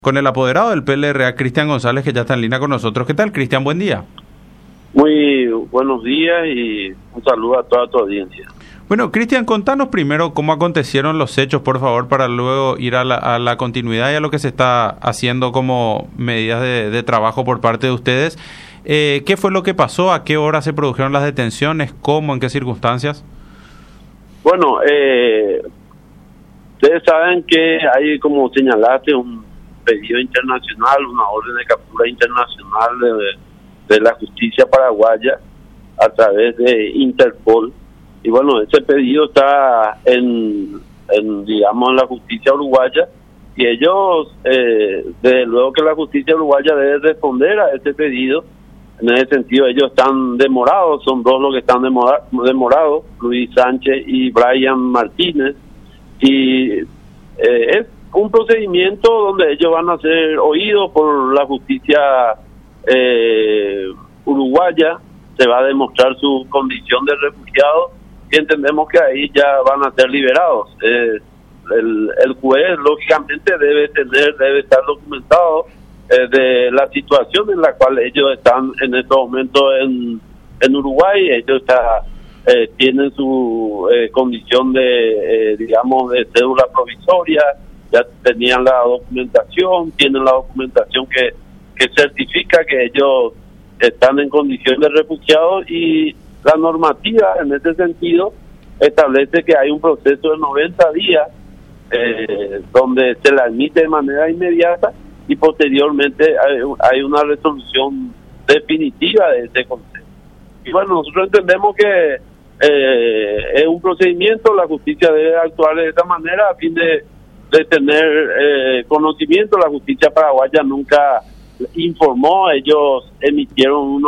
Con el apoderado del PLRA, Cristian González, que ya está en línea con nosotros. ¿Qué tal, Cristian? Buen día. Muy buenos días y un saludo a toda tu audiencia. Bueno, Cristian, contanos primero cómo acontecieron los hechos, por favor, para luego ir a la continuidad y a lo que se está haciendo como medidas de trabajo por parte de ustedes. ¿Qué fue lo que pasó? ¿A qué hora se produjeron las detenciones? ¿Cómo? ¿En qué circunstancias? Bueno, ustedes saben que hay, como señalaste, un pedido internacional, una orden de captura internacional de la justicia paraguaya a través de Interpol. Y bueno, ese pedido está en la justicia uruguaya, y ellos, desde luego que la justicia uruguaya debe responder a ese pedido. En ese sentido, ellos están demorados, son dos los que están demorados, Luis Sánchez y Brian Martínez, y es un procedimiento donde ellos van a ser oídos por la justicia uruguaya. Se va a demostrar su condición de refugiados y entendemos que ahí ya van a ser liberados. El juez, lógicamente, debe estar documentado de la situación en la cual ellos están en este momento en Uruguay. Ellos tienen su condición de cédula provisoria, ya tenían la documentación, tienen la documentación que certifica que ellos están en condición de refugiados, y la normativa en este sentido establece que hay un proceso de 90 días donde se la admite de manera inmediata, y posteriormente hay una resolución definitiva de ese consejo. Y bueno, nosotros entendemos que es un procedimiento, la justicia debe actuar de esta manera a fin de tener conocimiento. La justicia paraguaya nunca informó, ellos emitieron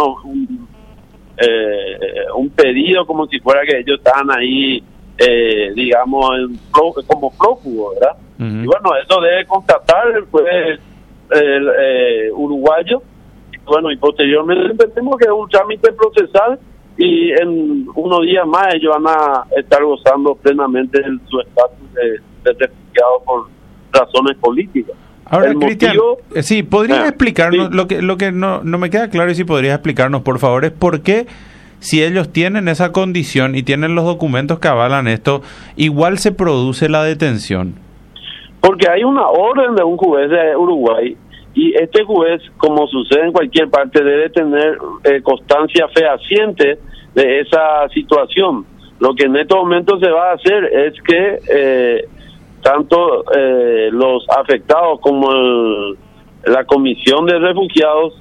un pedido como si fuera que ellos estaban ahí, como prófugos, ¿verdad? Uh-huh. Y bueno, eso debe constatar el juez uruguayo. Bueno, y posteriormente entendemos que es un trámite procesal, y en unos días más ellos van a estar gozando plenamente de su estatus de refugiado por razones políticas. Ahora, Cristian, sí, ¿podrías explicarnos? Sí. Lo que no me queda claro, y si podrías explicarnos, por favor, es por qué, si ellos tienen esa condición y tienen los documentos que avalan esto, igual se produce la detención. Porque hay una orden de un juez de Uruguay, y este juez, como sucede en cualquier parte, debe tener constancia fehaciente de esa situación. Lo que en estos momentos se va a hacer es que tanto los afectados como la comisión de refugiados,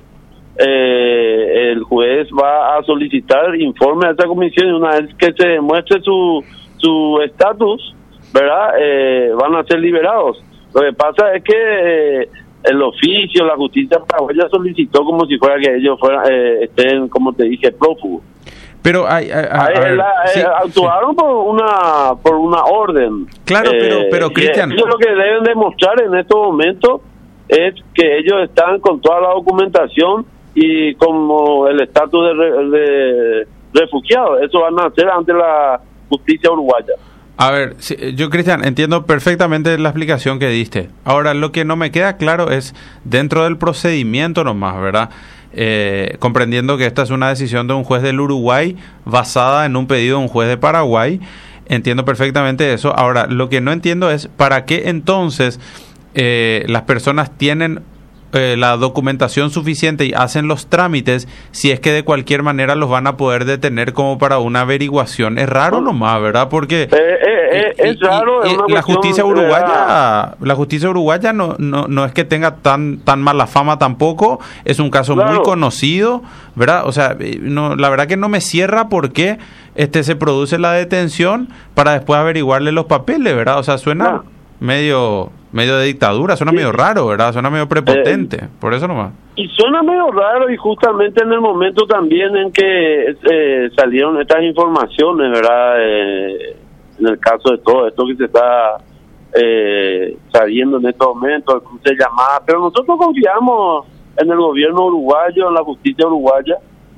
el juez va a solicitar informe a esa comisión, y una vez que se demuestre su estatus, ¿verdad? Van a ser liberados. Lo que pasa es que el oficio, la justicia paraguaya solicitó como si fuera que ellos estén, como te dije, prófugos. Pero actuaron sí. por una orden. Claro, pero Cristian, ellos lo que deben demostrar en estos momentos es que ellos están con toda la documentación y como el estatus de refugiados. Eso van a hacer ante la justicia uruguaya. A ver, yo, Cristian, entiendo perfectamente la explicación que diste. Ahora, lo que no me queda claro es dentro del procedimiento nomás, ¿verdad? Comprendiendo que esta es una decisión de un juez del Uruguay basada en un pedido de un juez de Paraguay. Entiendo perfectamente eso. Ahora, lo que no entiendo es para qué entonces las personas tienen la documentación suficiente y hacen los trámites, si es que de cualquier manera los van a poder detener como para una averiguación. Es raro nomás, ¿verdad? Porque es raro. La justicia uruguaya no es que tenga tan mala fama tampoco. Es un caso muy conocido, ¿verdad? O sea, la verdad que no me cierra por qué se produce la detención para después averiguarle los papeles, ¿verdad? O sea, suena medio de dictadura, suena medio raro, ¿verdad? Suena medio prepotente, por eso nomás. Y suena medio raro, y justamente en el momento también en que salieron estas informaciones, ¿verdad? En el caso de todo esto que se está sabiendo en estos momentos, el cruce de llamadas, pero nosotros confiamos en el gobierno uruguayo, en la justicia uruguaya.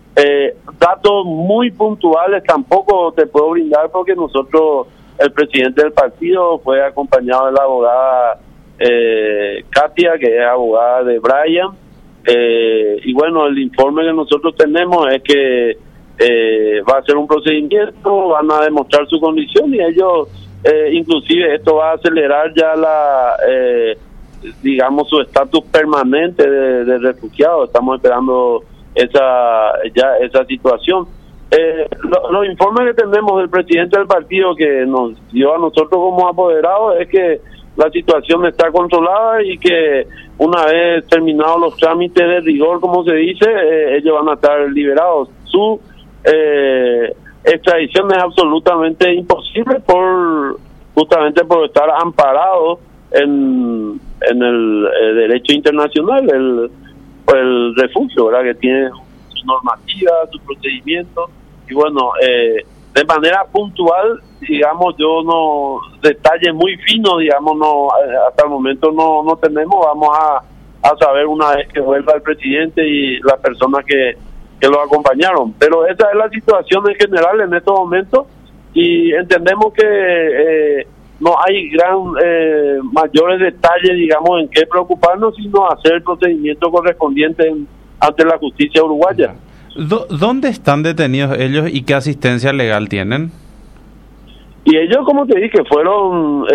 Datos muy puntuales tampoco te puedo brindar, porque nosotros, el presidente del partido fue acompañado de la abogada Katia, que es abogada de Brian, y bueno, el informe que nosotros tenemos es que va a ser un procedimiento, van a demostrar su condición y ellos, inclusive esto va a acelerar ya digamos, su estatus permanente de refugiado. Estamos esperando esa situación. Los informes que tenemos del presidente del partido que nos dio a nosotros como apoderados es que la situación está controlada y que una vez terminados los trámites de rigor, como se dice, ellos van a estar liberados. Su extradición es absolutamente imposible justamente por estar amparado en el derecho internacional, el refugio, ¿verdad? Que tiene su normativa, su procedimiento, y bueno, de manera puntual, digamos, detalles muy finos, digamos, hasta el momento no tenemos. Vamos a saber una vez que vuelva el presidente y las personas que lo acompañaron, pero esa es la situación en general en estos momentos, y entendemos que no hay mayores detalles, digamos, en qué preocuparnos, sino hacer el procedimiento correspondiente ante la justicia uruguaya. ¿Dónde están detenidos ellos y qué asistencia legal tienen? Y ellos, como te dije, fueron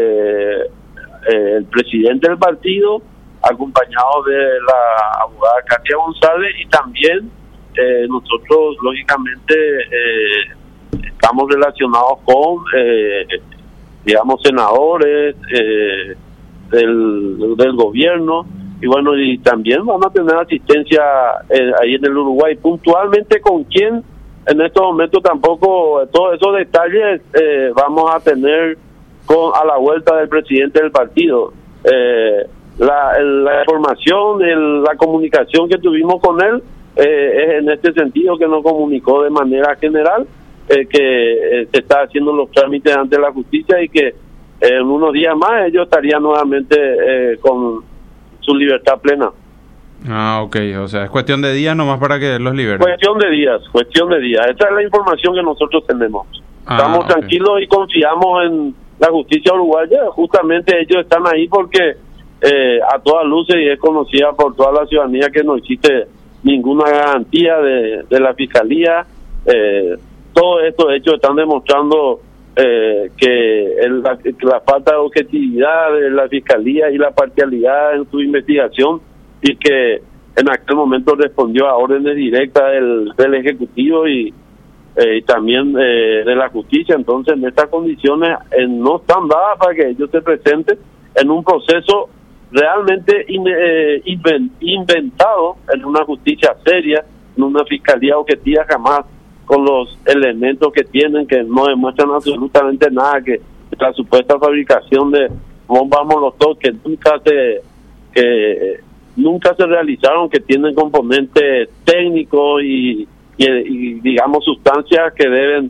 el presidente del partido, acompañado de la abogada Katia González, y también nosotros, lógicamente, estamos relacionados con, digamos, senadores del gobierno, y bueno, y también van a tener asistencia ahí en el Uruguay. Puntualmente con quién, en estos momentos tampoco, todos esos detalles vamos a tener a la vuelta del presidente del partido. La información, la comunicación que tuvimos con él es en este sentido, que nos comunicó de manera general que se está haciendo los trámites ante la justicia y que en unos días más ellos estarían nuevamente con su libertad plena. Ah, ok, o sea, es cuestión de días nomás para que los liberen. Cuestión de días. Esa es la información que nosotros tenemos. Estamos tranquilos y confiamos en la justicia uruguaya. Justamente ellos están ahí porque a todas luces, y es conocida por toda la ciudadanía, que no existe ninguna garantía de la fiscalía. Todos estos hechos están demostrando que la falta de objetividad de la fiscalía y la parcialidad en su investigación, y que en aquel momento respondió a órdenes directas del Ejecutivo y también de la justicia. Entonces, en estas condiciones no están dadas para que ellos se presenten en un proceso realmente inventado, en una justicia seria, en una fiscalía objetiva, jamás con los elementos que tienen, que no demuestran absolutamente nada, que la supuesta fabricación de bombas molotov que nunca se realizaron, que tienen componentes técnicos y digamos sustancias que deben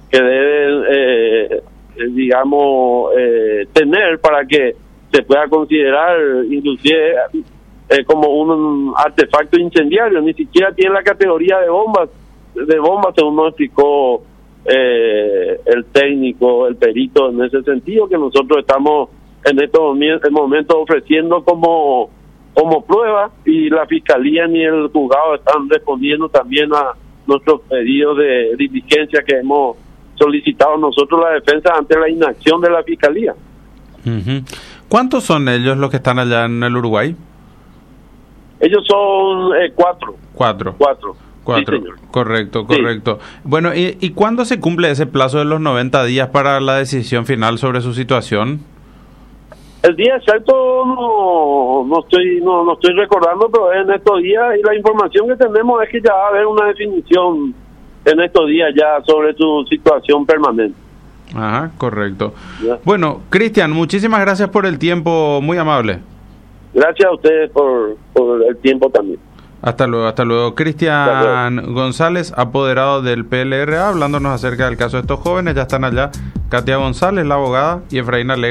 digamos tener para que se pueda considerar inclusive como un artefacto incendiario. Ni siquiera tiene la categoría de bombas, según nos explicó el técnico, el perito, en ese sentido, que nosotros estamos en estos momentos ofreciendo como prueba, y la fiscalía ni el juzgado están respondiendo también a nuestros pedidos de diligencia que hemos solicitado nosotros, la defensa, ante la inacción de la fiscalía. Uh-huh. ¿Cuántos son ellos los que están allá en el Uruguay? Ellos son 4. Cuatro. Sí, señor. Correcto. Bueno, ¿y cuándo se cumple ese plazo de los 90 días para la decisión final sobre su situación? El día exacto no estoy recordando, pero es en estos días, y la información que tenemos es que ya va a haber una definición en estos días ya sobre su situación permanente. Ajá, correcto. Ya. Bueno, Cristian, muchísimas gracias por el tiempo, muy amable. Gracias a ustedes por el tiempo también. Hasta luego. Cristian González, apoderado del PLRA, hablándonos acerca del caso de estos jóvenes. Ya están allá Katia González, la abogada, y Efraín Alegre.